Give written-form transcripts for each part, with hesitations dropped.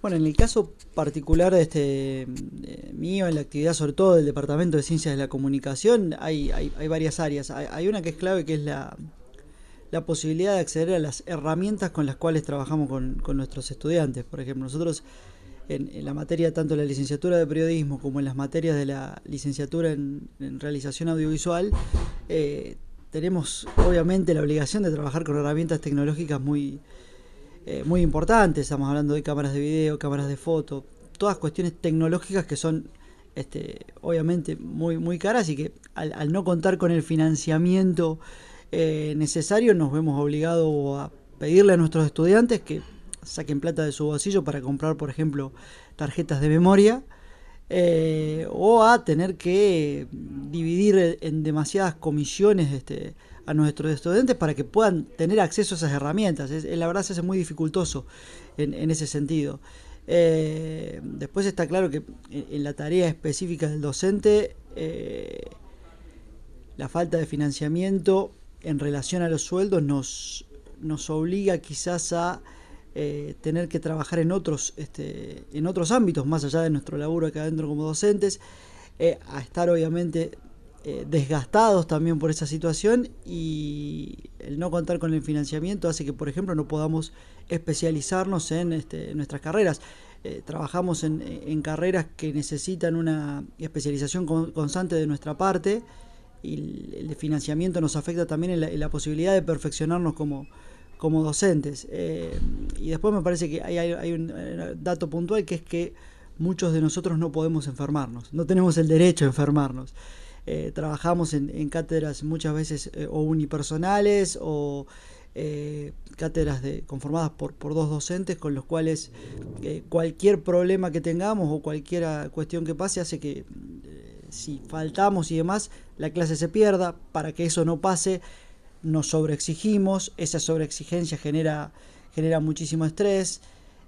Bueno, en el caso particular mío, en la actividad sobre todo del Departamento de Ciencias de la Comunicación, hay varias áreas. Hay una que es clave, que es la posibilidad de acceder a las herramientas con las cuales trabajamos con nuestros estudiantes. Por ejemplo, nosotros en la materia, tanto en la licenciatura de periodismo como en las materias de la licenciatura en realización audiovisual, tenemos obviamente la obligación de trabajar con herramientas tecnológicas muy importantes. Estamos hablando de cámaras de video, cámaras de foto, todas cuestiones tecnológicas que son obviamente muy caras, y que al no contar con el financiamiento necesario, nos vemos obligados a pedirle a nuestros estudiantes que saquen plata de su bolsillo para comprar, por ejemplo, tarjetas de memoria, o a tener que dividir en demasiadas comisiones a nuestros estudiantes para que puedan tener acceso a esas herramientas. La verdad se hace muy dificultoso en ese sentido. Después está claro que en la tarea específica del docente, la falta de financiamiento en relación a los sueldos nos obliga quizás a tener que trabajar en otros ámbitos, más allá de nuestro laburo acá adentro como docentes, a estar obviamente desgastados también por esa situación, y el no contar con el financiamiento hace que, por ejemplo, no podamos especializarnos en nuestras carreras. Trabajamos en carreras que necesitan una especialización constante de nuestra parte, y el financiamiento nos afecta también en la posibilidad de perfeccionarnos como docentes. Y después me parece que hay un dato puntual, que es que muchos de nosotros no podemos enfermarnos, no tenemos el derecho a enfermarnos. Trabajamos en cátedras muchas veces o unipersonales, o cátedras conformadas por dos docentes, con los cuales cualquier problema que tengamos o cualquier cuestión que pase hace que si faltamos y demás, la clase se pierda. Para que eso no pase, nos sobreexigimos. Esa sobreexigencia genera muchísimo estrés.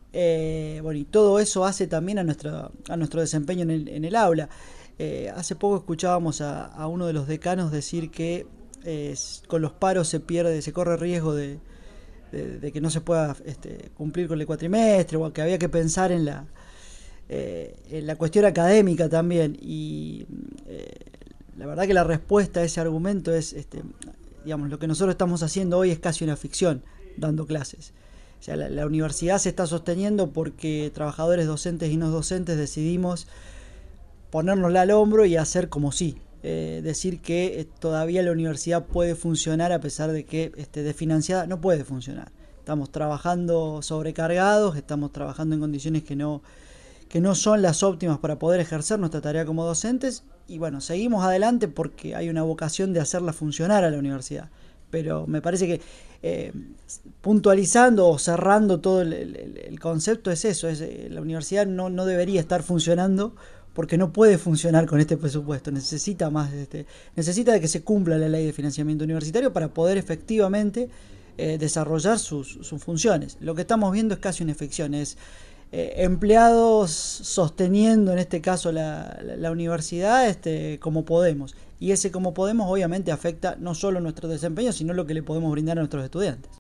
Y todo eso hace también a nuestro desempeño en el aula. Hace poco escuchábamos a uno de los decanos decir que con los paros se corre riesgo de que no se pueda cumplir con el cuatrimestre, o que había que pensar en la cuestión académica también. Y la verdad que la respuesta a ese argumento es, digamos, lo que nosotros estamos haciendo hoy es casi una ficción, dando clases. O sea, la universidad se está sosteniendo porque trabajadores docentes y no docentes decidimos ponérnosla al hombro y hacer como sí. Decir que todavía la universidad puede funcionar, a pesar de que desfinanciada, no puede funcionar. Estamos trabajando sobrecargados, estamos trabajando en condiciones que no son las óptimas para poder ejercer nuestra tarea como docentes. Y bueno, seguimos adelante porque hay una vocación de hacerla funcionar a la universidad. Pero me parece que puntualizando o cerrando todo el concepto, es eso: la universidad no debería estar funcionando, porque no puede funcionar con este presupuesto. Necesita más, necesita de que se cumpla la ley de financiamiento universitario para poder efectivamente desarrollar sus funciones. Lo que estamos viendo es casi una ficción, es empleados sosteniendo, en este caso, la universidad como podemos. Y ese como podemos obviamente afecta no solo nuestro desempeño, sino lo que le podemos brindar a nuestros estudiantes.